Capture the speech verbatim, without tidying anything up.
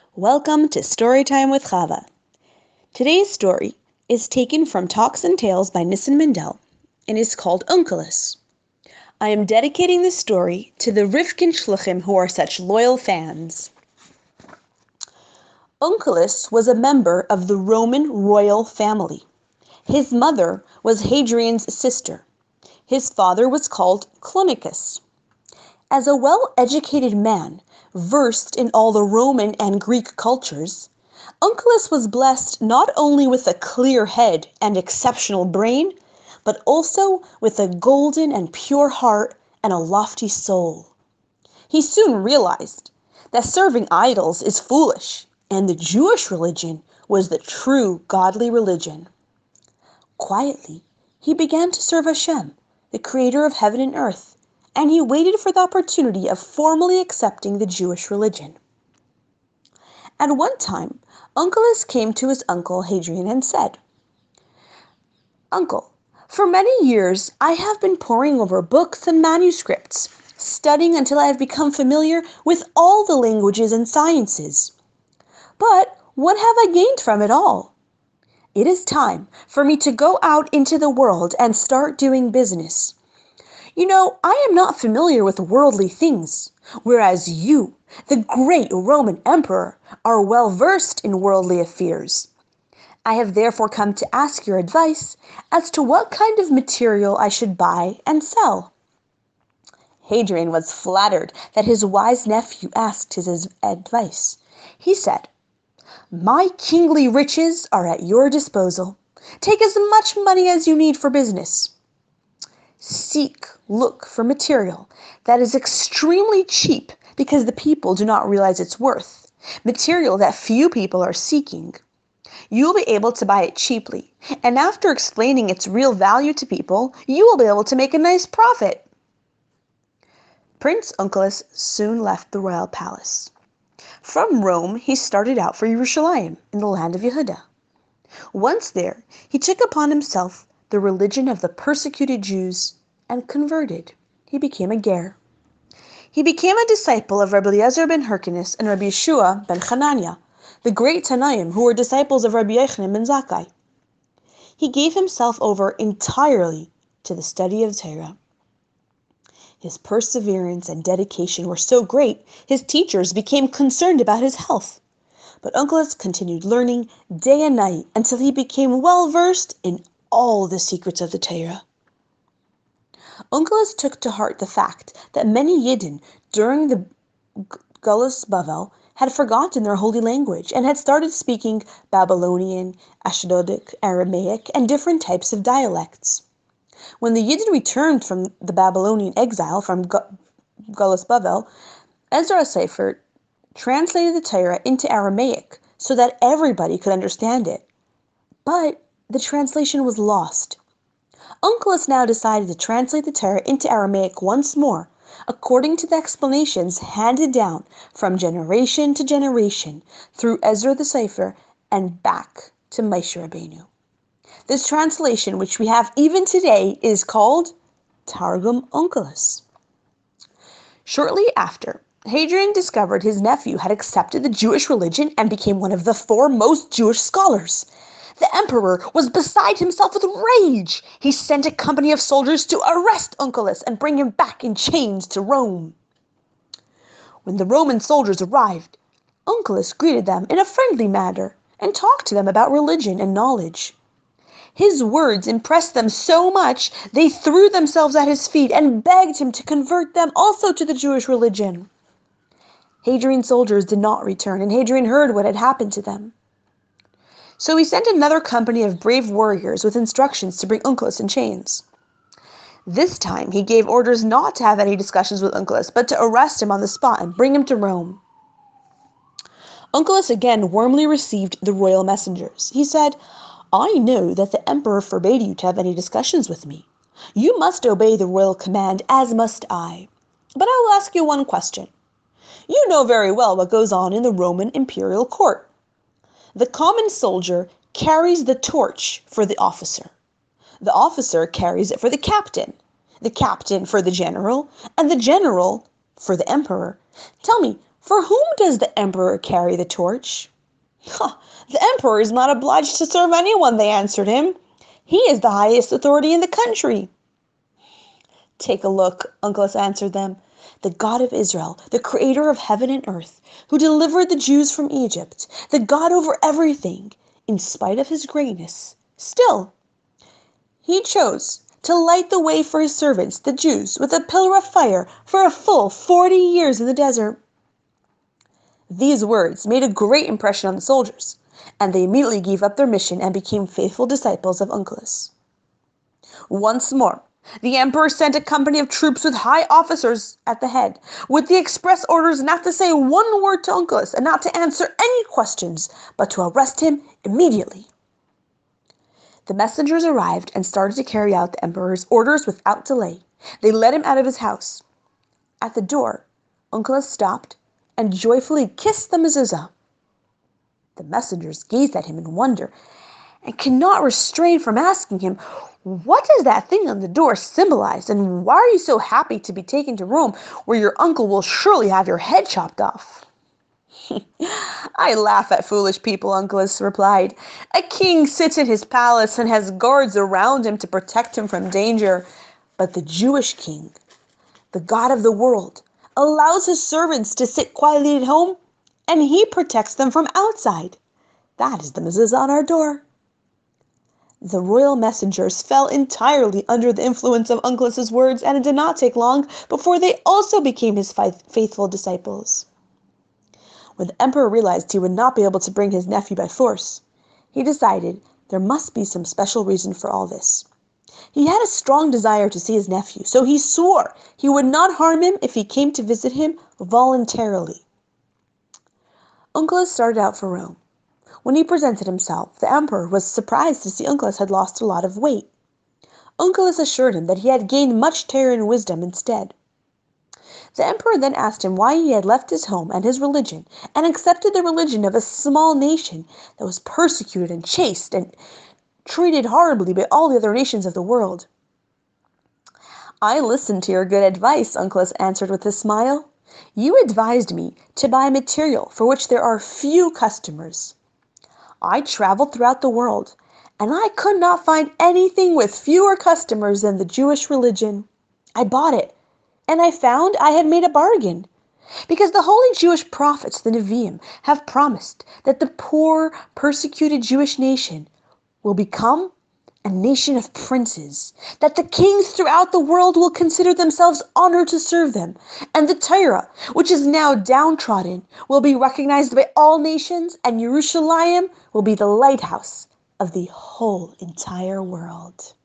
Welcome to Storytime with Chava. Today's story is taken from Talks and Tales by Nissen Mendel and is called Onkelos. I am dedicating this story to the Rifkin Shluchim who are such loyal fans. Onkelos was a member of the Roman royal family. His mother was Hadrian's sister. His father was called Clonicus. As a well-educated man, versed in all the Roman and Greek cultures, Onkelos was blessed not only with a clear head and exceptional brain, but also with a golden and pure heart and a lofty soul. He soon realized that serving idols is foolish, and the Jewish religion was the true godly religion. Quietly, he began to serve Hashem, the creator of heaven and earth, and he waited for the opportunity of formally accepting the Jewish religion. At one time, Onkelos came to his uncle Hadrian and said, "Uncle, for many years I have been poring over books and manuscripts, studying until I have become familiar with all the languages and sciences. But what have I gained from it all? It is time for me to go out into the world and start doing business. You know, I am not familiar with worldly things, whereas you, the great Roman emperor, are well versed in worldly affairs. I have therefore come to ask your advice as to what kind of material I should buy and sell." Hadrian was flattered that his wise nephew asked his advice. He said, "My kingly riches are at your disposal. Take as much money as you need for business. Seek, look for material that is extremely cheap because the people do not realize its worth, material that few people are seeking. You will be able to buy it cheaply, and after explaining its real value to people, you will be able to make a nice profit." Prince Onkelos soon left the royal palace. From Rome, he started out for Yerushalayim in the land of Yehuda. Once there, he took upon himself the religion of the persecuted Jews and converted. He became a ger. He became a disciple of Rabbi Eliezer ben Hyrcanus and Rabbi Yeshua ben Hanania, the great Tanaim who were disciples of Rabbi Yochanan ben Zakkai. He gave himself over entirely to the study of Torah. His perseverance and dedication were so great, his teachers became concerned about his health. But Onkelos continued learning day and night until he became well versed in all the secrets of the Torah. Onkelos took to heart the fact that many Yidden during the Galus Bavel had forgotten their holy language and had started speaking Babylonian, Ashdodic, Aramaic, and different types of dialects. When the Yidden returned from the Babylonian exile from Galus Bavel, Ezra Sefer translated the Torah into Aramaic so that everybody could understand it. But the translation was lost. Onkelos now decided to translate the Torah into Aramaic once more, according to the explanations handed down from generation to generation through Ezra the Sefer and back to Moshe Rabbeinu. This translation, which we have even today, is called Targum Onkelos. Shortly after, Hadrian discovered his nephew had accepted the Jewish religion and became one of the foremost Jewish scholars. The emperor was beside himself with rage. He sent a company of soldiers to arrest Onkelos and bring him back in chains to Rome. When the Roman soldiers arrived, Onkelos greeted them in a friendly manner and talked to them about religion and knowledge. His words impressed them so much, they threw themselves at his feet and begged him to convert them also to the Jewish religion. Hadrian's soldiers did not return, and Hadrian heard what had happened to them. So he sent another company of brave warriors with instructions to bring Onkelos in chains. This time he gave orders not to have any discussions with Onkelos, but to arrest him on the spot and bring him to Rome. Onkelos again warmly received the royal messengers. He said, "I know that the emperor forbade you to have any discussions with me. You must obey the royal command, as must I. But I will ask you one question. You know very well what goes on in the Roman imperial court. The common soldier carries the torch for the officer. The officer carries it for the captain, the captain for the general, and the general for the emperor. Tell me, For whom does the emperor carry the torch? "Ha! The emperor is not obliged to serve anyone," they answered him. "He is the highest authority in the country." "Take a look," Unclus answered them. "The God of Israel, the creator of heaven and earth, who delivered the Jews from Egypt, the God over everything, in spite of his greatness, still, he chose to light the way for his servants, the Jews, with a pillar of fire for a full forty years in the desert." These words made a great impression on the soldiers, and they immediately gave up their mission and became faithful disciples of Unclus. Once more, the emperor sent a company of troops with high officers at the head, with the express orders not to say one word to Unclus and not to answer any questions, but to arrest him immediately. The messengers arrived and started to carry out the emperor's orders without delay. They led him out of his house. At the door, Unclus stopped and joyfully kissed the mezuzah. The messengers gazed at him in wonder and could not refrain from asking him, "What does that thing on the door symbolize, and why are you so happy to be taken to Rome, where your uncle will surely have your head chopped off?" "I laugh at foolish people," Unclus replied. "A king sits in his palace and has guards around him to protect him from danger. But the Jewish king, the God of the world, allows his servants to sit quietly at home, and he protects them from outside. That is the mezuzah on our door." The royal messengers fell entirely under the influence of Unclus's words, and it did not take long before they also became his faithful disciples. When the emperor realized he would not be able to bring his nephew by force, he decided there must be some special reason for all this. He had a strong desire to see his nephew, so he swore he would not harm him if he came to visit him voluntarily. Unclus started out for Rome. When he presented himself, the emperor was surprised to see Unclus had lost a lot of weight. Unclus assured him that he had gained much terror and wisdom instead. The emperor then asked him why he had left his home and his religion and accepted the religion of a small nation that was persecuted and chased and treated horribly by all the other nations of the world. "I listened to your good advice," Unclus answered with a smile. "You advised me to buy material for which there are few customers. I traveled throughout the world, and I could not find anything with fewer customers than the Jewish religion. I bought it, and I found I had made a bargain, because the holy Jewish prophets, the Nevi'im, have promised that the poor, persecuted Jewish nation will become a nation of princes, that the kings throughout the world will consider themselves honored to serve them, and the Torah, which is now downtrodden, will be recognized by all nations, and Jerusalem will be the lighthouse of the whole entire world."